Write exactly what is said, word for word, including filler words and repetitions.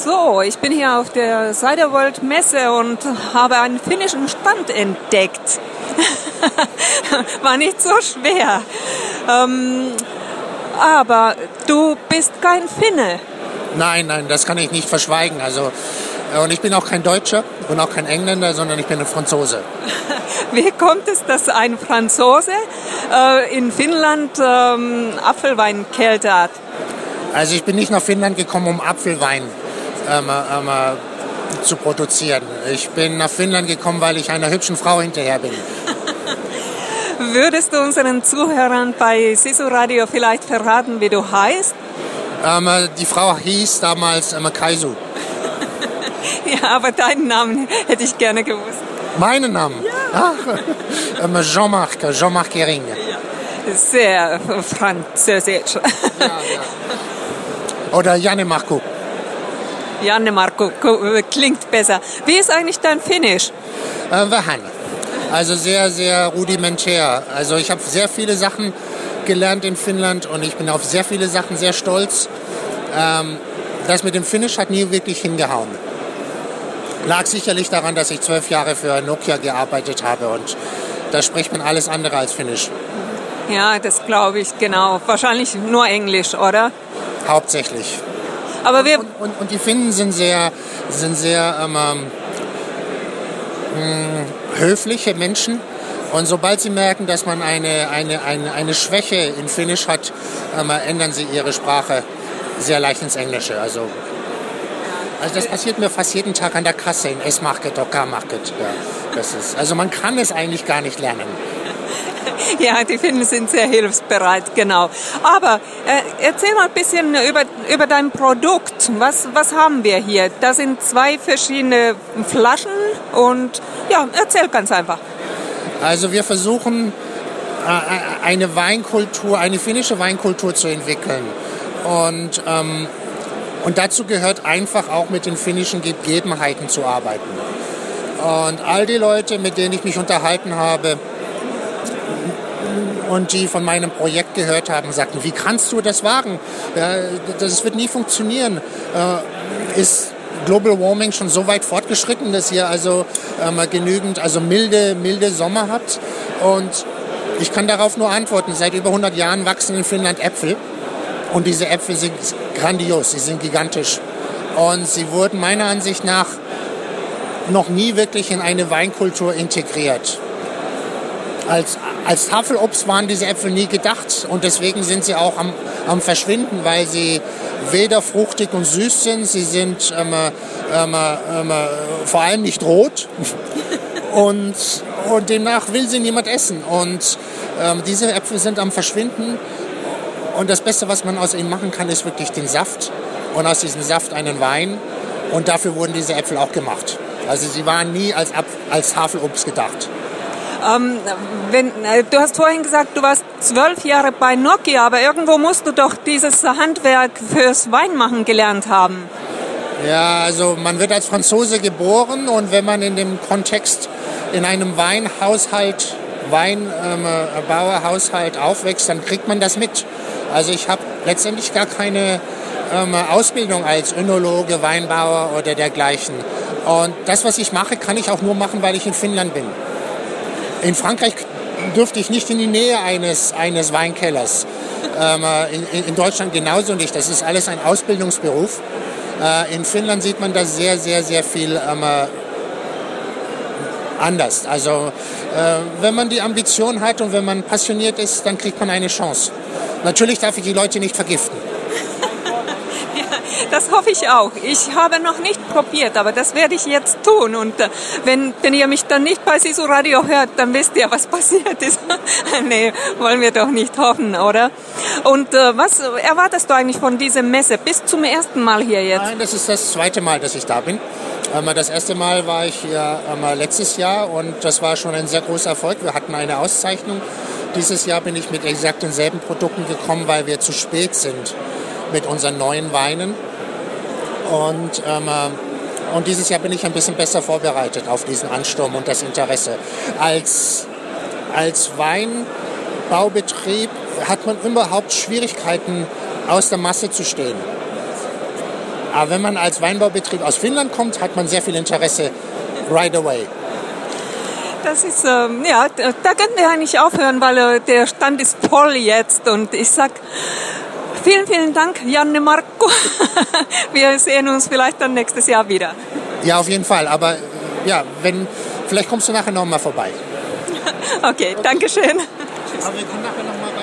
So, ich bin hier auf der Cider-World Messe und habe einen finnischen Stand entdeckt. War nicht so schwer. Ähm, aber du bist kein Finne. Nein, nein, das kann ich nicht verschweigen. Also, und ich bin auch kein Deutscher und auch kein Engländer, sondern ich bin ein Franzose. Wie kommt es, dass ein Franzose äh, in Finnland ähm, Apfelwein keltert? Also ich bin nicht nach Finnland gekommen, um Apfelwein ähm, ähm, zu produzieren. Ich bin nach Finnland gekommen, weil ich einer hübschen Frau hinterher bin. Würdest du unseren Zuhörern bei Sisu Radio vielleicht verraten, wie du heißt? Ähm, die Frau hieß damals ähm, Kaisu. Ja, aber deinen Namen hätte ich gerne gewusst. Meinen Namen? Ja. Ach, ähm, Jean-Marc, Jean-Marc Gering. Ja. Sehr französisch. Ja, ja. Oder Janne Marco. Janne Marco klingt besser. Wie ist eigentlich dein Finnisch? Äh, Vähän. Also sehr, sehr rudimentär. Also ich habe sehr viele Sachen gelernt in Finnland und ich bin auf sehr viele Sachen sehr stolz. Ähm, das mit dem Finnisch hat nie wirklich hingehauen. Lag sicherlich daran, dass ich zwölf Jahre für Nokia gearbeitet habe und da spricht man alles andere als Finnisch. Ja, das glaube ich, genau. Wahrscheinlich nur Englisch, oder? Hauptsächlich. Aber wir und, und, und die Finnen sind sehr, sind sehr ähm, ähm, höfliche Menschen. Und sobald sie merken, dass man eine, eine, eine, eine Schwäche in Finnisch hat, ähm, ändern sie ihre Sprache sehr leicht ins Englische. Also, also das passiert mir fast jeden Tag an der Kasse in S-Market oder K-Market. Ja, das ist, also man kann es eigentlich gar nicht lernen. Ja, die Finnen sind sehr hilfsbereit, genau. Aber äh, erzähl mal ein bisschen über, über dein Produkt. Was, was haben wir hier? Da sind zwei verschiedene Flaschen und ja, erzähl ganz einfach. Also wir versuchen äh, eine Weinkultur, eine finnische Weinkultur zu entwickeln. Und, ähm, und dazu gehört einfach auch mit den finnischen Gegebenheiten zu arbeiten. Und all die Leute, mit denen ich mich unterhalten habe, und die von meinem Projekt gehört haben, sagten, wie kannst du das wagen? Das wird nie funktionieren. Ist Global Warming schon so weit fortgeschritten, dass ihr also genügend, also milde, milde Sommer habt? Und ich kann darauf nur antworten, seit über hundert Jahren wachsen in Finnland Äpfel. Und diese Äpfel sind grandios, sie sind gigantisch. Und sie wurden meiner Ansicht nach noch nie wirklich in eine Weinkultur integriert. Als, als Tafelobst waren diese Äpfel nie gedacht und deswegen sind sie auch am, am Verschwinden, weil sie weder fruchtig und süß sind, sie sind ähm, ähm, ähm, vor allem nicht rot und, und demnach will sie niemand essen. Und ähm, diese Äpfel sind am Verschwinden und das Beste, was man aus ihnen machen kann, ist wirklich den Saft und aus diesem Saft einen Wein und dafür wurden diese Äpfel auch gemacht. Also sie waren nie als, als Tafelobst gedacht. Ähm, wenn, äh, du hast vorhin gesagt, du warst zwölf Jahre bei Nokia, aber irgendwo musst du doch dieses Handwerk fürs Weinmachen gelernt haben. Ja, also man wird als Franzose geboren und wenn man in dem Kontext in einem Weinhaushalt, Weinbauerhaushalt ähm, aufwächst, dann kriegt man das mit. Also ich habe letztendlich gar keine ähm, Ausbildung als Önologe, Weinbauer oder dergleichen. Und das, was ich mache, kann ich auch nur machen, weil ich in Finnland bin. In Frankreich dürfte ich nicht in die Nähe eines, eines Weinkellers. Ähm, in, in Deutschland genauso nicht. Das ist alles ein Ausbildungsberuf. Äh, in Finnland sieht man das sehr, sehr, sehr viel ähm, anders. Also äh, wenn man die Ambition hat und wenn man passioniert ist, dann kriegt man eine Chance. Natürlich darf ich die Leute nicht vergiften. Das hoffe ich auch. Ich habe noch nicht probiert, aber das werde ich jetzt tun. Und äh, wenn, wenn ihr mich dann nicht bei Sisu Radio hört, dann wisst ihr, was passiert ist. Nee, wollen wir doch nicht hoffen, oder? Und äh, was erwartest du eigentlich von dieser Messe? Bis zum ersten Mal hier jetzt? Nein, das ist das zweite Mal, dass ich da bin. Ähm, das erste Mal war ich hier ähm, letztes Jahr und das war schon ein sehr großer Erfolg. Wir hatten eine Auszeichnung. Dieses Jahr bin ich mit exakt denselben Produkten gekommen, weil wir zu spät sind mit unseren neuen Weinen. Und, ähm, und dieses Jahr bin ich ein bisschen besser vorbereitet auf diesen Ansturm und das Interesse. Als, als Weinbaubetrieb hat man überhaupt Schwierigkeiten, aus der Masse zu stehen. Aber wenn man als Weinbaubetrieb aus Finnland kommt, hat man sehr viel Interesse right away. Das ist, ähm, ja, da können wir eigentlich aufhören, weil äh, der Stand ist voll jetzt. Und ich sag vielen, vielen Dank, Janne Markku. Wir sehen uns vielleicht dann nächstes Jahr wieder. Ja, auf jeden Fall. Aber ja, wenn, vielleicht kommst du nachher noch mal vorbei. Okay, danke schön. Aber wir können nachher noch mal